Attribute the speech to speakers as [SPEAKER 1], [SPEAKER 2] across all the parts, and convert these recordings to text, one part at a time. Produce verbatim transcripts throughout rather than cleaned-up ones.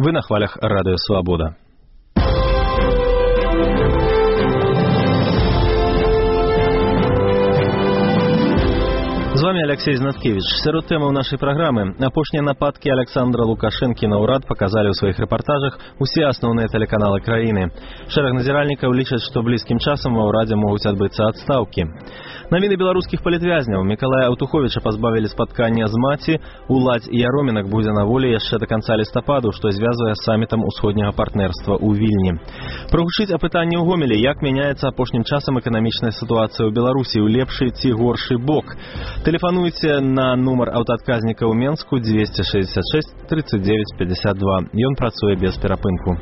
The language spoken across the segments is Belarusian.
[SPEAKER 1] Вы на хвалях Радио Свобода. З вами Алексей Знаткевич. Сярод тэмаў нашай праграмы апошнія нападкі Александра Лукашэнкі на ўрад паказалі ў сваіх рэпартажах усе асноўныя тэлеканалы краіны. Шэраг назіральнікаў лічаць, што блізкім часам ва ўрадзе могуць адбыцца адстаўкі. Навіны беларускіх палітвязняў Мікалая Аўтуховіча пазбавілі спаткання з маці, Уладзь Яромінак будзе на волі яшчэ да канца лістападу, што звязвае з самітам усходняга партнерства ў Вільні. Прагучыць апытанне ў Гомелі, як мяняецца апошнім часам эканамічная сітуацыя ў Беларусі ў лепшы ці горшы бок. Тэлефануйце на нумар аўтаадказніка ў Менску двести шестьдесят шесть тридцать девять пятьдесят два. Ён працуе без перапынку.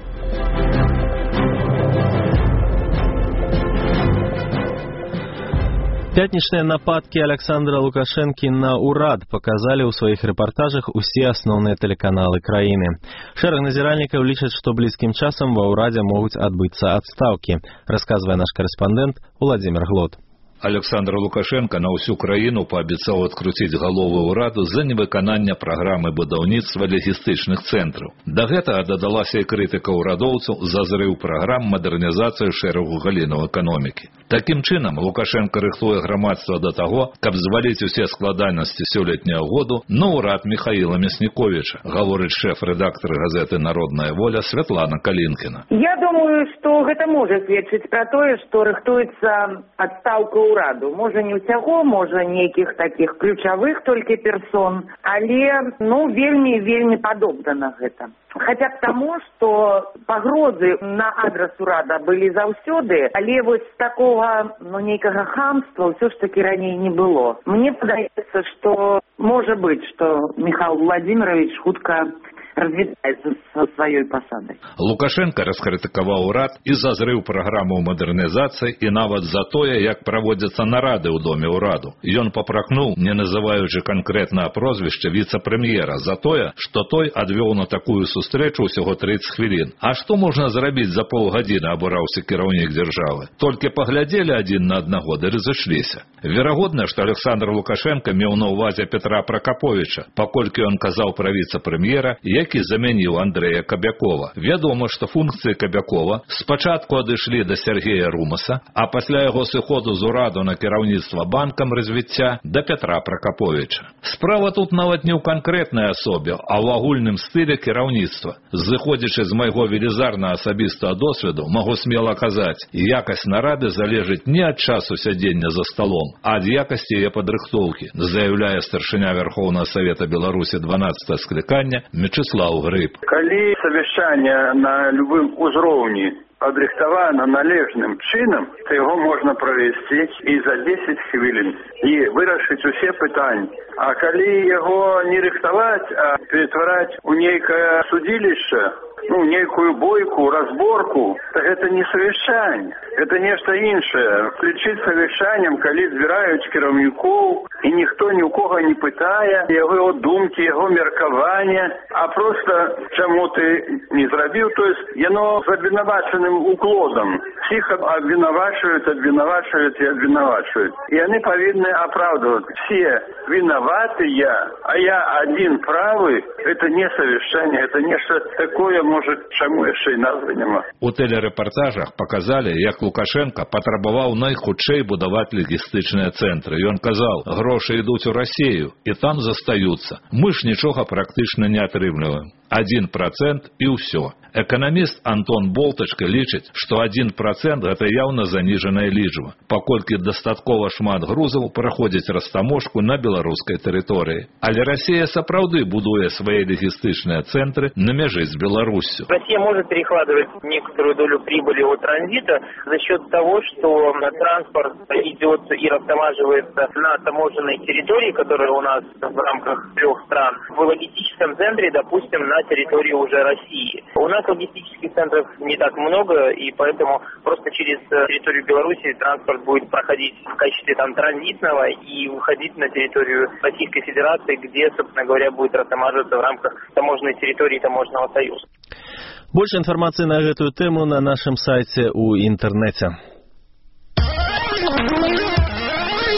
[SPEAKER 1] Пятнічныя нападкі Александра Лукашэнкі на ўрад паказалі ў сваіх рэпартажах усе асноўныя тэлеканалы краіны. Шэраг назіральнікаў лічаць, што блізкім часам ва ўрадзе могуць адбыцца адстаўкі, расказвае наш карэспандэнт Владзімір Глот.
[SPEAKER 2] Александр Лукашенко на ўсю краіну паабяцаў адкруціць галовы ўраду за невыкананне праграмы будаўніцтва лагістычных цэнтраў. Да гэтага дадалася і крытыка ўрадоўцаў за зрыў праграм мадэрнізацыі шэрагу галінаў эканомікі. Такім чынам, Лукашенко рыхтуе грамадства да таго, каб зваліць усе складанасці сёлетняга году на ўрад Михаіла Мясніковіча, гаворыць шэф-рэдактар газеты «Народная воля» Святлана Калінкіна.
[SPEAKER 3] Я думаю, што гэта можа сведчыць пра тое, што рыхтуецца адстаўка ўраду. Можа не ўсяго, можа нейкіх такіх ключавых толькі персон, але ну вельмі вельмі падобна на гэта. Хаця б таму, што пагрозы на адрас урада былі заўсёды, але вось такога ну нейкага хамства ўсё ж такі раней не было. Мне падаецца, што можа быць, што Михаил Владимирович хутка развітаецца са сваёй пасадай.
[SPEAKER 2] Лукашенко раскрытыкаваў урад і за зрыў праграму мадэрнізацыі і нават за тое, як праводзяцца нарады ў доме ўраду. Ён папракнуў, не называючы канкрэтнае прозвішча віцэ-прэм'ера, за тое, што той адвёў на такую сустрэчу ўсяго тридцать хвілін. А што можна зрабіць за паўгадзіны, абураўся кіраўнік дзяржавы. Толькі паглядзелі адзін на аднаго ды разышліся. Верагодна, што Александр Лукашенко меў на ўвазе Петра Пракаповіча, паколькі ён казаў пра віцэ-прэм'ера, які заменіў Андрэя Кабякова. Вядома, што функцыі Кабякова спачатку адышлі да Сергея Румаса, а пасля яго сыходу з ураду на кіраўніцтва банкам развіцця да Петра Пракаповіча. Справа тут нават не ў канкрэтнай асобе, а ў агульным стылі кіраўніцтва. Зыходзячы з майго велізарна асабістага досведу, магу смела казаць, якасць нарады залежыць не ад часу сядзення за сталом, а ад якасці яе падрыхтоўкі, заяўляе старшыня Верховнага Савета Беларусі дванаццатага склікання Мячыслаў Грыб.
[SPEAKER 4] Калі совещание на любым узроўні падрыхтавана належным чынам, то яго можна правесці і за десять хвілін і вырашыць усе пытанні. А калі яго не рыхтаваць, а ператвараць у нейкае судзілішча, ну, нейкую бойку, разборку, то гэта не совещание. Это нешта іншае. Включить совещанием, калі збіраюць кіраўнікоў, і ніхто ні ў кого не пытае яго думкі, яго меркавання, а просто чаму ты не зрабіў, то есть яно з абвінавачаным уклодам. Всіх абвінавачваюць, абвінавачваюць і абвінавачваюць. І яны павінны апраўдваць. Все вінаватыя, а я один правы, это не совещание, это нешта такое, может, чаму яшчэ і назвы няма.
[SPEAKER 2] У тэлерэпартажах паказалі, як Лукашенко патрабаваў найхутчэй будаваць лагістычныя цэнтры. Ён казаў, грошы ідуць у Расію, і там застаюцца. Мы ж нічога практычна не атрымліваем. Один процент і ўсё. Эканаміст Антон Болтачка лічыць, што один процент гэта яўна заніжаная лічба, паколькі дастаткова шмат грузаў праходзіць растаможку на беларускай тэрыторыі. Але Расія сапраўды будуе свае лагістычныя цэнтры на мяжы з Беларуссю.
[SPEAKER 5] Россия может перекладывать некоторую долю прибыли от транзита за счет того, что транспорт идет и растамаживается на таможенной территории, которая у нас в рамках трех стран, в логистическом центре, допустим, на территории уже России. У нас логистических центров не так много, и поэтому просто через территорию Беларуси транспорт будет проходить в качестве там транзитного и выходить на территорию Российской Федерации, где, собственно говоря, будет растамаживаться в рамках таможенной территории Таможенного союза.
[SPEAKER 1] Больше информации на эту тему на нашем сайте у интернете.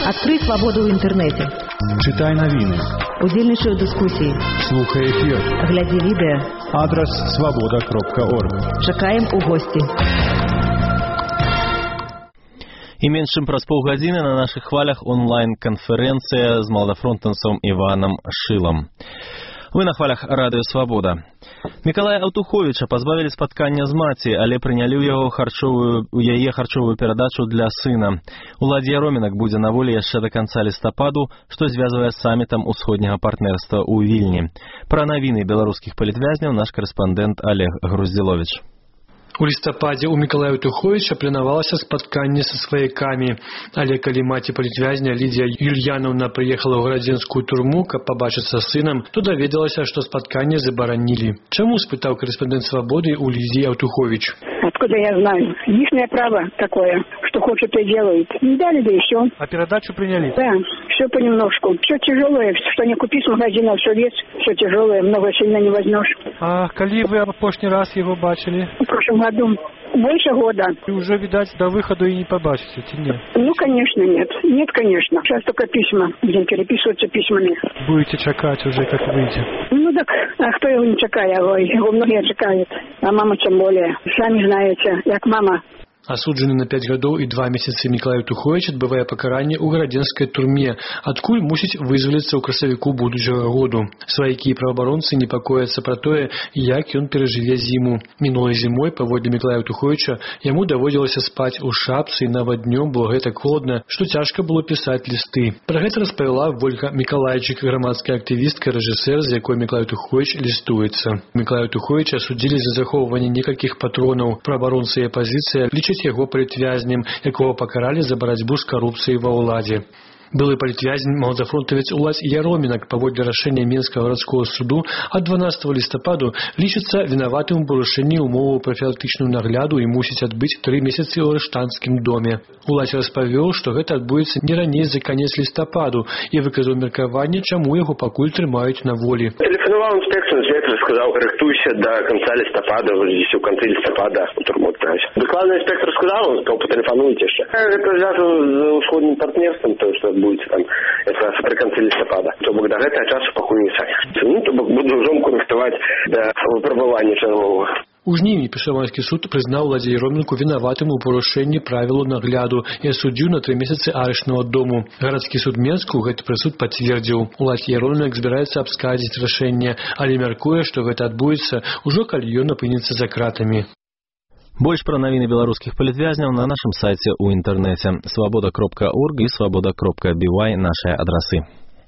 [SPEAKER 6] Адкрый свабоду ў інтэрнэце.
[SPEAKER 7] Читай навіны.
[SPEAKER 6] Удзельнічай у дыскусіі.
[SPEAKER 7] Слухай эфир.
[SPEAKER 6] Глядзі відэа.
[SPEAKER 7] Адрес свобода кропка орг.
[SPEAKER 6] Чакаем у госці.
[SPEAKER 1] І менш чым праз паўгадзіны на нашых хвалях онлайн-канферэнцыя з маладафронтаўцам Іванам Шылам. Вы на хвалях радыё «Свабода». Мікалая Аўтуховіча пазбавілі спаткання з маці, але прынялі ў яго харчовую, у яе харчовую перадачу для сына. Уладзі Яромінак будзе на волі яшчэ да канца лістападу, што звязвае з самітам усходняга партнерства ў Вільні. Пра навіны беларускіх палітвязняў наш карэспандэнт Олег Груздзіловіч.
[SPEAKER 8] У лістападзе ў Мікалая Аўтуховіча планавалася спатканне са сваякамі, але калі маці палітвязня Лідія Юльянаўна прыехала ў гарадзенскую турму, каб пабачыцца з сынам, то даведалася, што спатканне забаранілі. Чаму, спытаў корэспондэнт «Свободы» у Лідии Аўтухович.
[SPEAKER 9] Откуда я знаю? Ихнее право такое, что хочет и делают. Не дали, да и все.
[SPEAKER 8] А передачу приняли?
[SPEAKER 9] Да, все понемножку. Все тяжелое, что не купить с магазина, все вес, все тяжелое, много сильно не возьмешь.
[SPEAKER 8] А коли вы в прошлый раз его бачили?
[SPEAKER 9] В прошлом году. Больше года.
[SPEAKER 8] И уже, видать, до выхода и не побачите, нет?
[SPEAKER 9] Ну, конечно, нет. Нет, конечно. Сейчас только письма. Будем переписываться письмами.
[SPEAKER 8] Будете чекать уже, как выйдет?
[SPEAKER 9] Ну, так, а кто его не чекает? Ой, его многие чекают. А мама тем более. Сами знаете, как мама.
[SPEAKER 8] Асуджаны на пяць гадоў і два месяцы Мікалай Аўтуховіч адбывае пакаранне ў гарадзенскай турме, адкуль мусіць вызваліцца ў красавіку будучага году. Сваякі і праваабаронцы непакояцца пра тое, як ён перажыве зіму. Мінулай зімой, паводле Мікалая Аўтуховіча, яму даводзілася спаць у шапцы, і нават днём было гэтак холодна, што цяжка было пісаць лісты. Пра гэта распавяла Вольга Мікалайчык, грамадская актывістка, рэжысэр, з якой Мікалай Аўтуховіч лістуецца. Мікалая Аўтуховіча асудзілі за захоўванне некалькіх патронаў. Праваабаронцы і апазіцыя лічаць яго палітвязнем, якого пакаралі за барацьбу з карупцыяй ва ўладзе. Былы палітвязень маладафронтавец Уладзь Яромінак паводле рашэння Менскага гарадскога суду ад дванаццатага лістападу лічыцца вінаватым у парушэнні ўмоваў прафілактычнага нагляду і мусіць адбыць тры месяцы ў арыштанцкім доме. Уладзь распавёў, што гэта адбудзецца не раней за канец лістападу і выказаў меркаванне, чаму яго пакуль трымаюць на волі.
[SPEAKER 10] Тэлефанаваў інспекцыю, інспектор сказаў, рыхтуйся до конца лістапада, здесь у канцы лістапада у турму адправіць. Дакладна інспектор сказаў, он сказаў, патэлефануйце яшчэ. Гэта звязана з усходнім партнерствам, то што адбудзецца там якраз пры канцы лістапада. То бок да гэтага часу пакуль не садзіцца. Ну, то бок буду жонку рыхтаваць да выпрабавання чарговага.
[SPEAKER 8] У жніўні Пешаварскі суд прызнаў Уладзі Яромінку вінаватым у парушэнні правілаў нагляду і асудзіў на тры месяцы арыштнага дому. Гарадскі суд Менску гэты прысуд пацвердзіў. Уладзь Яромінак збіраецца абскардзіць рашэнне, але мяркуе, што гэта адбудзецца ўжо калі ён апынецца за кратамі.
[SPEAKER 1] Больш пра навіны беларускіх палітвязняў на нашым сайце ў інтэрнэце свобода кропка орг і свобода кропка би вай нашыя адрасы.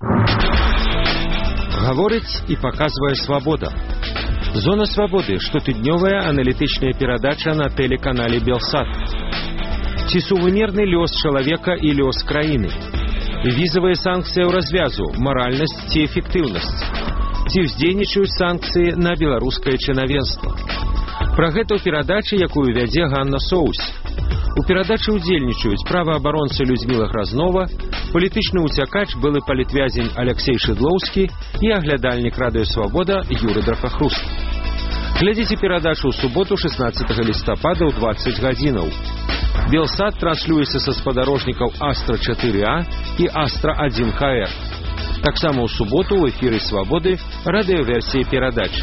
[SPEAKER 11] Гаворыць і паказвае «Свабода». Зона свабоды – штотыднёвая аналітычная перадача на тэлеканале «Белсат». Ці сувымерны лёс чалавека і лёс краіны? Візавыя санкцыі ў развязу, маральнасць ці эфектыўнасць? Ці ўздзейнічаюць санкцыі на беларускае чынавенства? Пра гэта ў перадачы, якую вядзе Ганна Соусь. У перадачы ўдзельнічаюць праваабаронца Людміла Гразнова, палітычны ўцякач былы палітвязень Аляксей Шыдлоўскі і аглядальнік радыё «Свабода» Юры Драпахруст. Глядзіце перадачу ў суботу шаснаццатага лістапада ў дваццаць гадзінаў. Белсат транслюецца са спадарожнікаў Астра чатыры А і Астра адзін Х Р. Таксама ў суботу ў эфіры «Свабоды» радыёверсіі перадачы.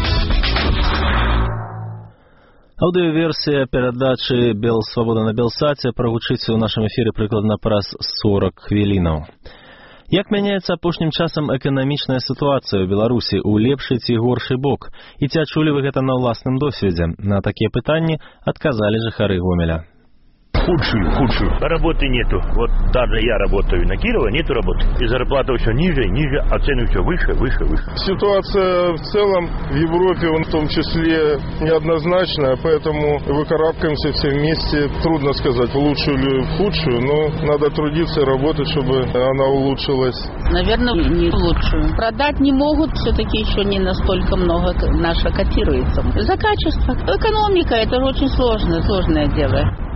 [SPEAKER 1] Аўдыёверсія перадачы «Бел Свабода» на Белсаце прагучыць у нашым эфіры прыкладна праз сорок хвілінаў. Як мяняецца апошнім часам эканамічная сітуацыя ў Беларусі ў лепшы ці горшы бок? І ці адчулі вы гэта на ўласным досведзе? На такія пытанні адказалі жыхары Гомеля.
[SPEAKER 12] Худшую, худшую. Работы нету. Вот даже я работаю на Кирова, нету работы. И зарплата все ниже, ниже, а цены все выше, выше, выше.
[SPEAKER 13] Ситуация в целом в Европе, в том числе, неоднозначная, поэтому выкарабкаемся все вместе. Трудно сказать, в лучшую или в худшую, но надо трудиться и работать, чтобы она улучшилась.
[SPEAKER 14] Наверное, не в лучшую. Продать не могут, все-таки еще не настолько много наша котируется. За качество. Экономика, это же очень сложное, сложное дело.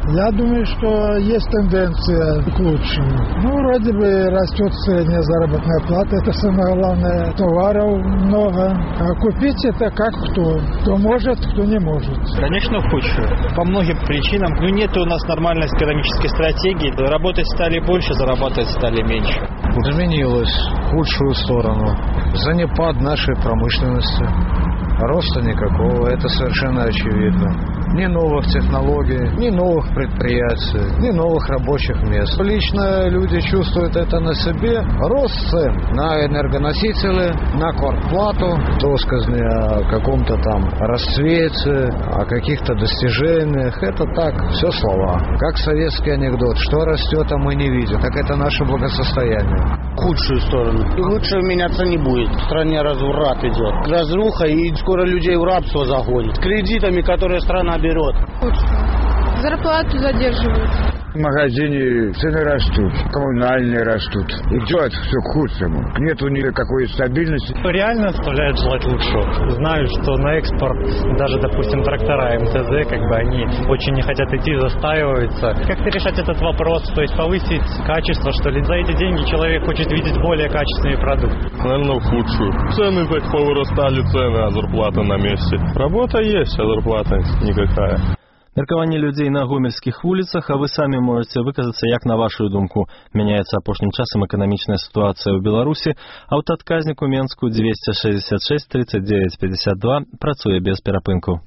[SPEAKER 15] Я думаю, что есть тенденция к лучшему. Ну, вроде бы растет средняя заработная плата, это самое главное. Товаров много. А купить это как кто. Кто может, кто не может.
[SPEAKER 16] Конечно, в худшую. По многим причинам. Ну, нет у нас нормальной экономической стратегии. Работать стали больше, зарабатывать стали меньше.
[SPEAKER 17] Изменилось в худшую сторону. Занепад нашей промышленности. Роста никакого, это совершенно очевидно. Ни новых технологий, ни новых предприятий, ни новых рабочих мест. Лично люди чувствуют это на себе. Рост цен на энергоносители, на квартплату, россказни о каком-то там расцвете, о каких-то достижениях. Это так, все слова. Как советский анекдот. Что растет, а мы не видим. Так это наше благосостояние.
[SPEAKER 16] В худшую сторону. И лучше меняться не будет. В стране разврат идет. Разруха, и скоро людей в рабство загонят. Кредитами, которые страна берет.
[SPEAKER 18] Худшую. Зарплату задерживают.
[SPEAKER 19] В магазине цены растут, коммунальные растут. Идет все к худшему. Нету никакой стабильности.
[SPEAKER 20] Реально оставляет желать лучшего. Знаю, что на экспорт даже, допустим, трактора эм тэ зэ, как бы они очень не хотят идти, застаиваются. Как-то решать этот вопрос, то есть повысить качество, что ли. За эти деньги человек хочет видеть более качественный продукт.
[SPEAKER 13] Наверное, в худшую. Цены так повырастали, цены, а зарплата на месте. Работа есть, а зарплата никакая.
[SPEAKER 1] Меркаванне людзей на гомельскіх вуліцах, а вы самі можете выказацца, як на вашу думку мяняецца апошнім часам эканамічная сітуацыя ў Беларусі. Аўтаадказнік у Менску двести шестьдесят шесть тридцать девять пятьдесят два працуе без перапынку.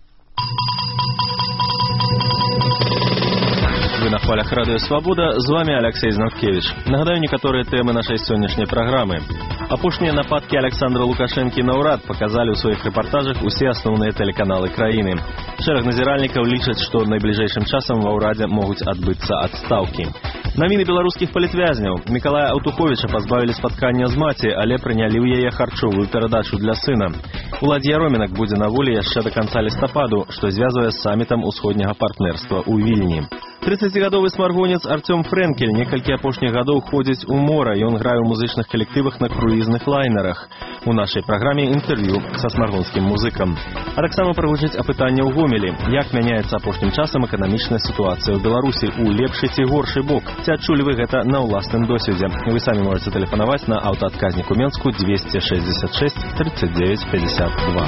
[SPEAKER 1] Вы на хвалях Радыё Свабода, з вами Алексей Знаткевич. Нагадаю некаторыя тэмы нашай сённяшняй праграмы. Апошнія нападкі Александра Лукашэнкі на ўрад паказалі ў сваіх рэпартажах усе асноўныя тэлеканалы краіны. Шэраг назіральнікаў лічаць, што найбліжэйшым часам ва ўрадзе могуць адбыцца адстаўкі. Навіны беларускіх палітвязняў. Мікалая Аўтуховіча пазбавілі спаткання з маці, але прынялі ў яе харчовую перадачу для сына. Уладзь Яромінак будзе на волі яшчэ да канца лістападу, што звязвае з самітам усходняга партнерства ў Вільні. трыццацігадовы смаргонец Артём Фрэнкель некалькі апошніх гадоў ходзіць у мора, ён грае ў музычных калектывах на круізных лайнерах. У нашай праграме інтэрв'ю са смаргонскім музыкам. А таксама прагучыць апытанне ў Гомелі, як мяняецца апошнім часам эканамічная сітуацыя ў Беларусі, у лепшы ці горшы бок. Ці адчулі вы гэта на ўласным досведзе? Вы самі можете тэлефанаваць на аўтаадказнік у Менску двести шестьдесят шесть тридцать девять пятьдесят два.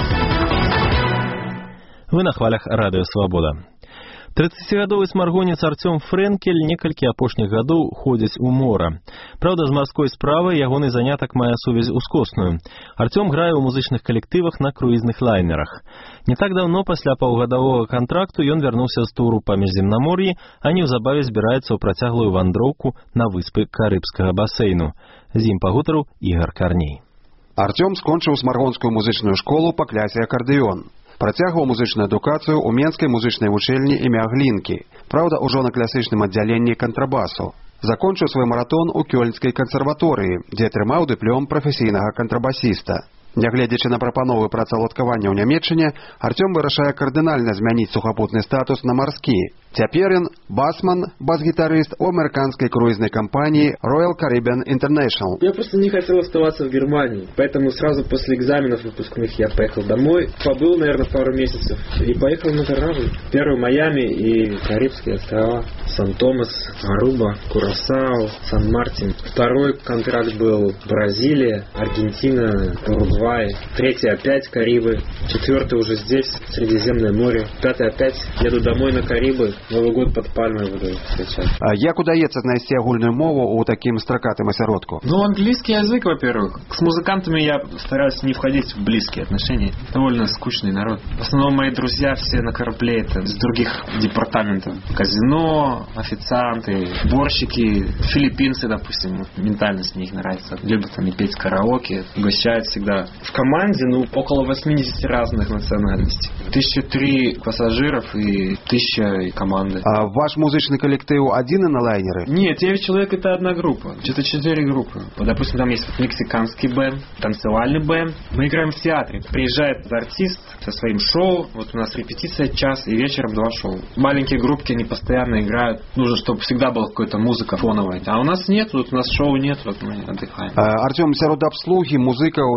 [SPEAKER 1] Вы на хвалях Радыё Свабода. трыццацігадовы смаргонец Артём Фрэнкель некалькі апошніх гадоў ходзіць у мора. Праўда, з марской справай ягоны занятак мае сувязь ускосную. Артём грае ў музычных калектывах на круізных лайнерах. Не так даўно пасля паўгадавога кантракту ён вярнуўся з туру па міжземнамор'і, а неўзабаве збіраецца ў працяглую вандроўку на выспы карыбскага басейну. З ім пагутарыў Ігар Карней.
[SPEAKER 21] Артём скончыў смаргонскую музычную школу па клясе акардэён. Працягваў музычную адукацыю ў Менскай музычнай вучэльні імя Глінкі. Праўда, ужо на класічным аддзяленні кантрабасу. Закончыў свой маратон у Кёльнскай кансерваторыі, дзе атрымаў дыплом прафесійнага кантрабасіста. Нягледзячы на прапановы працаўладкавання ў Нямецчыне, Артём вырашае кардынальна змяніць сухапутны статус на марскі. Цяпер ён басман, бас-гитарист у американской круизной компании Royal Caribbean International.
[SPEAKER 22] Я просто не хотел оставаться в Германии, поэтому сразу после экзаменов выпускных я поехал домой. Побыл, наверное, пару месяцев и поехал на корабль. Первый Майами и Карибские острова. Сан-Томас, Аруба, Курасао, Сан-Мартин. Второй контракт был Бразилия, Аргентина, Уругвай. Третий опять Карибы. Четвертый уже здесь, Средиземное море. Пятый опять еду домой на Карибы. Новый год под пальмой буду встречать.
[SPEAKER 21] А як удаецца знайсці агульную мову у таким стракатым асяродку?
[SPEAKER 22] Ну, английский язык, во-первых. С музыкантами я стараюсь не входить в близкие отношения. Довольно скучный народ. В основном мои друзья все на корабле, это с других департаментов. Казино, официанты, уборщики, филиппинцы, допустим. Ментальность мне их нравится. Любят там и петь караоке, угощают всегда. В команде, ну, около восьмидесяти разных национальностей. Тысяча три пассажиров и тысяча команд.
[SPEAKER 21] А ваш музычный коллектив один на лайнеры?
[SPEAKER 22] Нет, девять человек это одна группа. Что-то четыре группы. Вот, допустим, там есть мексиканский бэнд, танцевальный бэнд. Мы играем в театре. Приезжает артист со своим шоу. Вот у нас репетиция час и вечером два шоу. Маленькие группки, они постоянно играют. Нужно, чтобы всегда была какая-то музыка фоновая. А у нас нет, вот у нас шоу нет, вот мы отдыхаем.
[SPEAKER 21] А, Артём, сярод обслуги музыкаў за гэтыя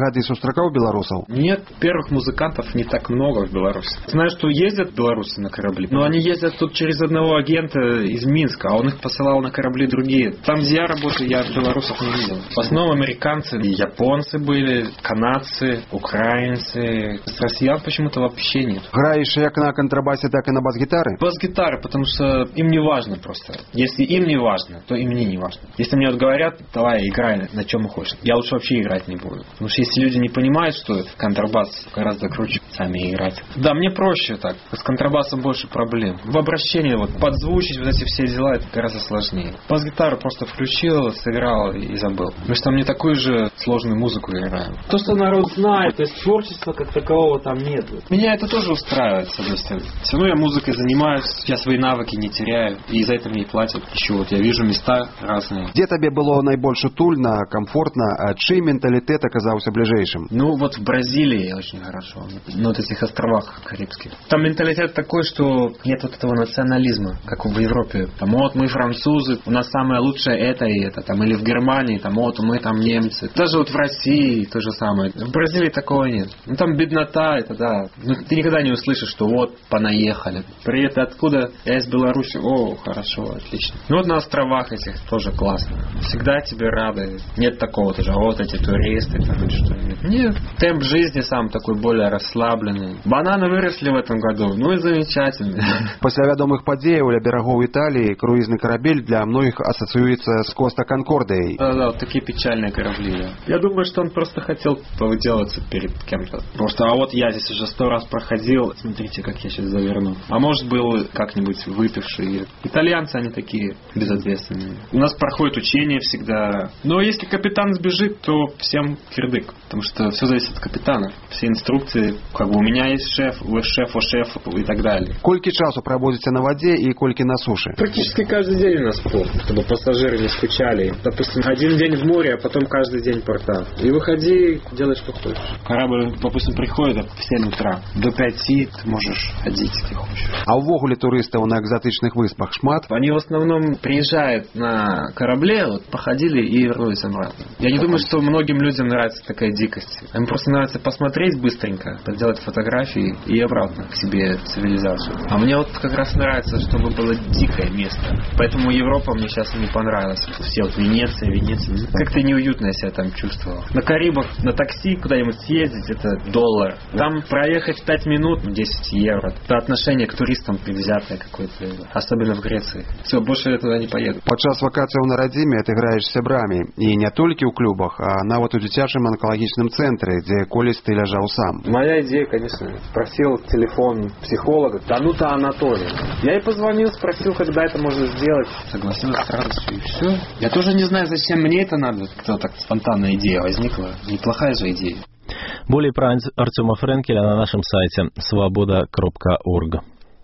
[SPEAKER 21] гады сустракаў беларусаў?
[SPEAKER 22] Нет, первых музыкантов не так много в Беларуси. Знаю, что ездят белорусы на корабли, но они ездят тут через одного агента из Минска, а он их посылал на корабли другие. Там, где я работаю, я белорусов не видел. В основном американцы, и японцы были, канадцы, украинцы. С россиян почему-то вообще нет.
[SPEAKER 21] Граешь як на контрабасе, так и на бас-гитары?
[SPEAKER 22] Бас-гитары, потому что им не важно просто. Если им не важно, то и мне не важно. Если мне вот говорят, давай играй на чем хочешь, я лучше вообще играть не буду. Потому что если люди не понимают, что контрабас гораздо круче, сами играть. Да, мне проще так. С контрабасом больше проблем. В обращении вот подзвучить вот эти все дела, это гораздо сложнее. Бас-гитару просто включил, сыграл и забыл. Мы же там не такую же сложную музыку играем. То, что народ знает, то есть творчества как такового там нет. Меня это тоже устраивает, с одной стороны. Все равно я музыкой занимаюсь, я свои навыки не теряю, и за это мне и платят. Еще вот я вижу места разные.
[SPEAKER 21] Где тебе было наибольш утульно, комфортно, а чей менталитет оказался ближайшим?
[SPEAKER 22] Ну вот в Бразилии очень хорошо. На вот этих островах карибских. Там менталитет такой, что нет вот этого национализма, как в Европе. Там вот мы французы, у нас самое лучшее это и это. Там, или в Германии, там вот мы там немцы. Даже вот в России то же самое. В Бразилии такого нет. Ну там беднота, это да. Ну, ты никогда не услышишь, что вот понаехали. Привет, откуда? Я из Беларуси. О, хорошо, отлично. Ну вот на островах этих тоже классно. Всегда тебе рады. Нет такого тоже, вот эти туристы там или что-нибудь. Нет. Темп жизни сам такой более расслабленный. Бананы выросли в этом году. Ну и замечательно.
[SPEAKER 21] Пасля вядомых падзеяў ля берагоў Італіі круізны карабель для многих ассоциируется с Коста Конкордией.
[SPEAKER 22] Да, да, вот такие печальные корабли. Да. Я думаю, что он просто хотел повыделаться перед кем-то. Просто, а вот я здесь уже сто раз проходил. Смотрите, как я сейчас заверну. А может, был как-нибудь выпивший. Итальянцы, они такие безответственные. У нас проходит учение всегда. Но если капитан сбежит, то всем кирдык. Потому что все зависит от капитана. Все инструкции, как бы у меня есть шеф, вы шеф, у шеф и так далее.
[SPEAKER 21] Кольки часу проводите на воде и кольки на суше?
[SPEAKER 22] Практически каждый день у нас порт, чтобы пассажиры не скучали. Допустим, один день в море, а потом каждый день порта. И выходи, делай, что хочешь. Корабль, допустим, приходит в семь утра. До пяти ты можешь ходить, где хочешь.
[SPEAKER 21] А увогуле туристов на экзотичных выспах шмат?
[SPEAKER 22] Они в основном приезжают на корабле, вот, походили и вернулись обратно. Я не думаю, что многим людям нравится такая дикость. Им просто нравится посмотреть быстренько, сделать фотографии и обратно к себе в цивилизацию. А мне вот как раз нравится, чтобы было дикое место. Поэтому Европа мне сейчас не понравилась. Все вот Венеция, Венеция. Как-то неуютно я себя там чувствовал. На Карибах на такси куда-нибудь съездить, это доллар. Там проехать пять минут, десять евро. Это отношение к туристам предвзятое какое-то. Особенно в Греции. Все, больше я туда не поеду.
[SPEAKER 21] Падчас вакацыяў на радзіме ты граеш з сябрамі. І не толькі ў клубах, а нават у дзіцячым анкалагічным цэнтры, дзе колись ты ляжаў сам.
[SPEAKER 22] Моя идея, конечно, спросил телефон психолога, Данута Анатолия. Я ей позвонил, спросил, когда это можно сделать. Согласилась с радостью, и все. Я тоже не знаю, зачем мне это надо. Как-то так спонтанная идея возникла. Неплохая же идея.
[SPEAKER 1] Более про Артема Френкеля на нашем сайте свобода точка орг.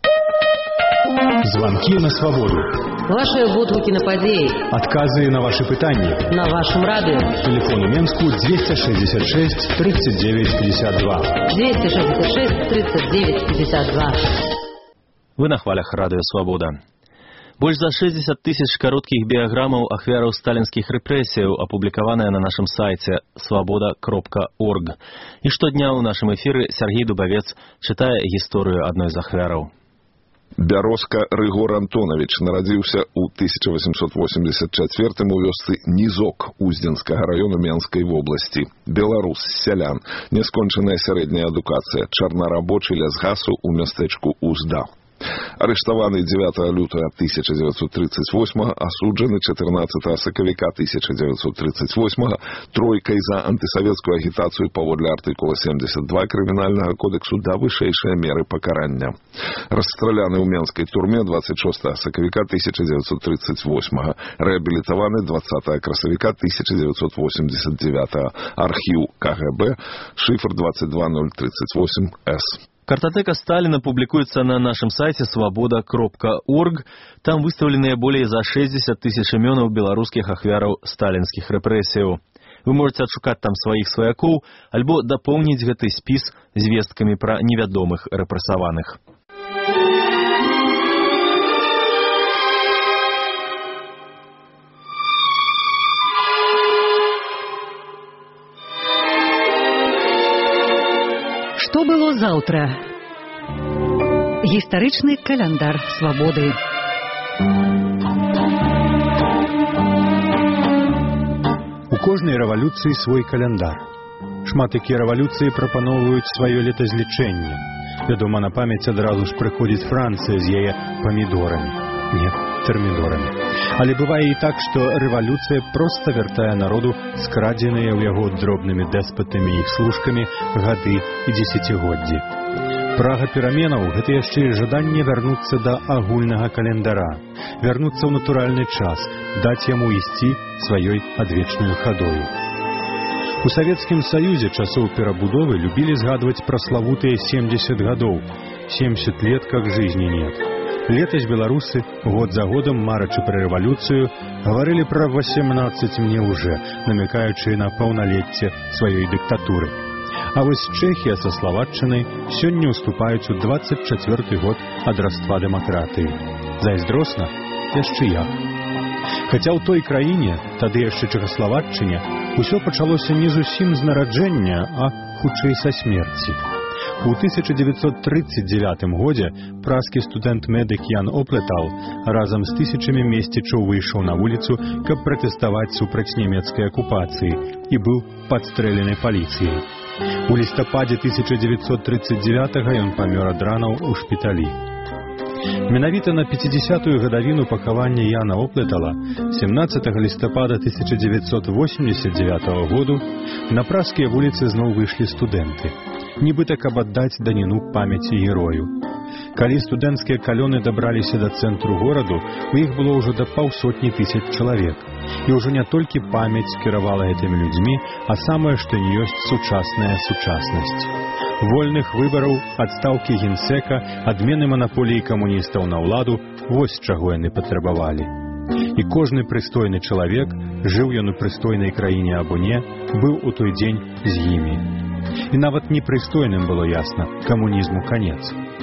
[SPEAKER 7] Звонки на свободу.
[SPEAKER 6] Ваши водгуки на падеи.
[SPEAKER 7] Отказы на ваши пытания.
[SPEAKER 6] На вашем радио.
[SPEAKER 7] Телефон у Менску двести шестьдесят шесть тридцать девять пятьдесят два.
[SPEAKER 6] двести шестьдесят шесть тридцать девять пятьдесят два.
[SPEAKER 1] Вы на хвалях радио «Свобода». Больш за шестьдесят тысяч кароткіх біяграмаў ахвяраў сталінскіх рэпрэсіяў апублікаваныя на нашым сайце свобода точка орг. І штодня ў нашым эфіры Сергей Дубавец чытае гісторыю адной з ахвяраў.
[SPEAKER 3] Бярозка Рыгор Антонович нарадзіўся ў тысяча восемьсот восемьдесят четвёртым у вёсцы Нізок Уздзенскага раёну Менскай вобласці. Беларус, сялян, няскончаная сярэдняя адукацыя, чарнарабочы лясгасу ў мястэчку Узда. Арыштаваны дзевятага лютага тысяча девятьсот тридцать восьмага, асуджаны чатырнаццатага сакавіка тысяча девятьсот тридцать восьмага тройкай за антысавецкую агітацыю паводле артыкула семьдесят два крымінальнага кодексу да вышэйшыя меры пакарання. Расстраляны ў Менскай турме двадцать шостага сакавіка тысяча девятьсот тридцать восьмага, рэабілітаваны двадцатага красавіка тысяча девятьсот восемьдесят девятага. Архіў КГБ, шифр двадцать два ноль тридцать восемь эс.
[SPEAKER 1] Картотека Сталина публикуется на нашем сайте свобода точка орг. Там выставлены более за шестьдесят тысяч имен белорусских ахвяраў сталинских рэпрэсіяў. Вы можете отшукать там своих сваякоў, альбо дополнить гэты спіс звесткамі про невядомых рэпрэсаваных.
[SPEAKER 2] заўтра? Гістарычны каляндар свабоды.
[SPEAKER 7] У кожнай рэвалюцыі свой каляндар. Шмат якія рэвалюцыі прапаноўваюць сваё летазлічэнне. Вядома, на памяць адразу ж прыходзіць Францыя з яе памідорамі. Не, тэрмідорамі. Але бывае і так, што рэвалюцыя проста вяртае народу скрадзеныя ў яго дробнымі дэспатамі і іх служкамі гады і дзесяцігоддзі. Прага пераменаў – гэта яшчэ і жаданне вярнуцца да агульнага календара, вярнуцца ў натуральны час, даць яму ісці сваёй адвечнаю хадою. У Савецкім Саюзе часоў перабудовы любілі згадваць пра славутыя семьдесят гадоў. семьдесят лет, как жизни нет. Летась беларусы, год за годом, марачы пра рэвалюцыю, гаварылі пра восемнадцать мне уже, намякаючы на паўналецце сваёй дыктатуры. А вось Чэхія са Славатчынай сёння уступаюць у двадцать четвёрты год ад раства дэмакратыі. Зайздросна? Яшчэ як. Хаця ў той краіне, тады яшчэ Чэхаславатчыне, усё пачалося не зусім з нараджэння, а хутчэй са смерці. У тысяча девятьсот тридцать девятым годзе праскі студэнт-медык Ян Оплетал разам з тысячамі месцічаў выйшаў на вуліцу, каб пратэставаць супраць нямецкай акупацыі і быў падстрэлены паліцыяй. У лістападзе тысяча девятьсот тридцать девятого ён памёр ад ранаў у шпіталі. Менавіта на пятидесятую гадавіну пахавання Яна Оплетала семнадцатого лістапада тысяча девятьсот восемьдесят девятого году на праскія вуліцы зноў выйшлі студэнты. Нібыта, каб аддаць даніну памяці герою. Калі студэнцкія калёны дабраліся да цэнтру гораду, у іх было ўжо да паўсотні тысяч чалавек. І ўжо не толькі памяць кіравала гэтымі людзьмі, а самае, што не ёсць сучасная сучаснасць. Вольных выбараў, адстаўкі генсека, адмены манаполіі камуністаў на ўладу – вось чаго яны патрабавалі. І кожны прыстойны чалавек, жыў ён у прыстойнай краіне або не, быў у той дзень з імі. І нават непрыстойным было ясна, камунізму канец.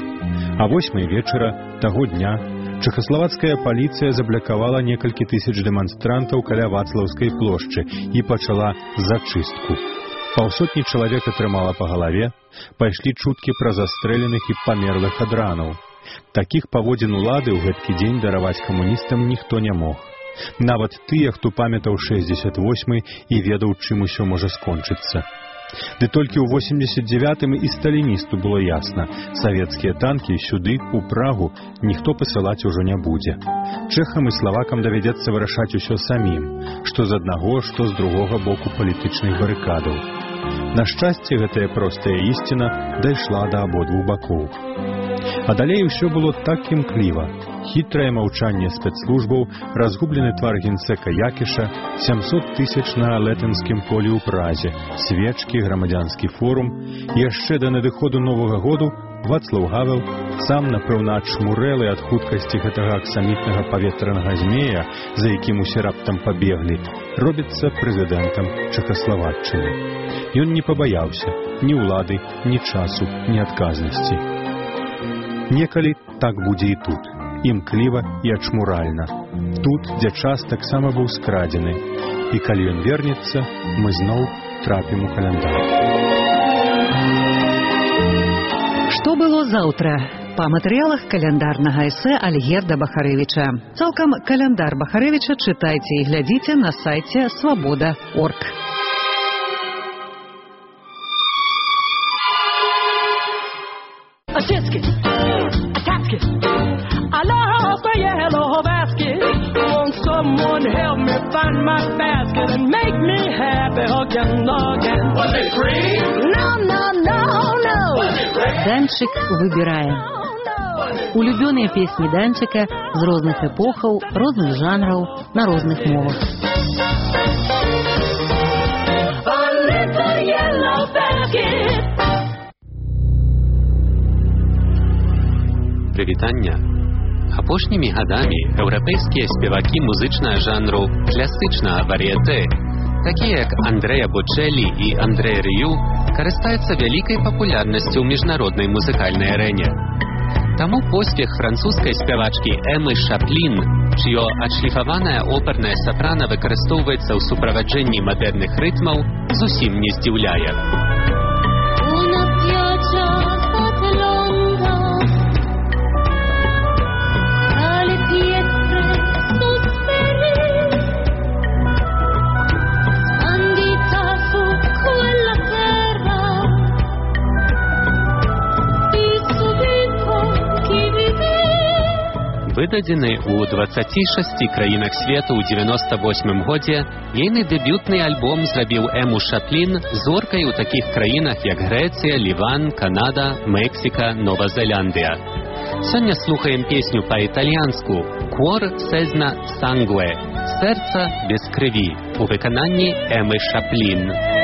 [SPEAKER 7] А восьмай вечара таго дня чэхаславацкая паліцыя заблакавала некалькі тысяч дэманстрантаў каля Вацлаўскай плошчы і пачала зачыстку. Паўсотні чалавек атрымала па галаве, пайшлі чуткі пра застрэленых і памерлых ад ранаў. Такіх паводзін улады ў гэткі дзень дараваць камуністам ніхто не мог. Нават тыя, хто памятаў шэсцьдзесят восьмы і ведаў, чым усё можа скончыцца. Ды толькі ў восемьдесят девятым і сталіністу было ясна, савецкія танкі сюды, у Прагу, ніхто пасылаць ужо не будзе. Чэхам і славакам давядзецца вырашаць усё самім, што з аднаго, што з другога боку палітычных барыкадаў. На шчасце, гэтая простая ісціна дайшла да абодвух бакоў. А далей усё было так імкліва. Хітрае маўчанне спецслужбаў, разгублены твар генсека Якіша, сямсот тысяч на Летэнскім полі ў Празе, свечкі, грамадзянскі форум. Яшчэ да надыходу Новага году Вацлаў Гавел, сам, напэўна, адшмурэлы ад хуткасці гэтага аксамітнага паветранага змея, за якім усе раптам пабеглі, робіцца прэзідэнтам Чэхаславатчыны. Ён не пабаяўся ні ўлады, ні часу, ні адказнасці. Некалі так будзе і тут, імкліва і ачмуральна. Тут, дзе час таксама быў скрадзены. І калі ён вернецца, мы зноў трапім у каляндар.
[SPEAKER 2] Што было заўтра? Па матэрыялах каляндарнага эсэ Альгерда Бахарэвіча. Цалкам каляндар Бахарэвіча чытайце і глядзіце на сайце свабода точка орг.
[SPEAKER 4] Disky, a tasky, I love the yellow basket. Won't someone help me find my basket and make me happy again, again? Was it free? No, no, no, no.
[SPEAKER 6] Данчик выбирае. Улюбёныя песні Данчика з розных эпохаў, розных жанраў, на розных мовах.
[SPEAKER 4] A little yellow basket.
[SPEAKER 23] Прывітання. Апошнімі гадамі еўрапейскія спевакі музычнага жанру класычнага варыятэ, такія як Андрэа Бочэлі і Андрэ Рыю, карыстаюцца вялікай папулярнасцю ў міжнароднай музыкальнай арэне. Таму поспех французскай спявачкі Эмы Шаплін, чыё адшліфаваная оперная сапрана выкарыстоўваецца ў суправаджэнні мадэрных рытмаў, зусім не здзіўляе.
[SPEAKER 4] У нас ёсць час
[SPEAKER 23] выдадзены ў дваццаці шасці краінах свету ў дзевяноста восьмым годзе, ейны дэбютны альбом зрабіў Эму Шаплін зоркай у такіх краінах, як Грэцыя, Ліван, Канада, Мексіка, Нова Зеландыя. Сёння слухаем песню па-італьянску «Cuor senza sangue» – «Сэрца без крыві» у выкананні Эмы Шаплін.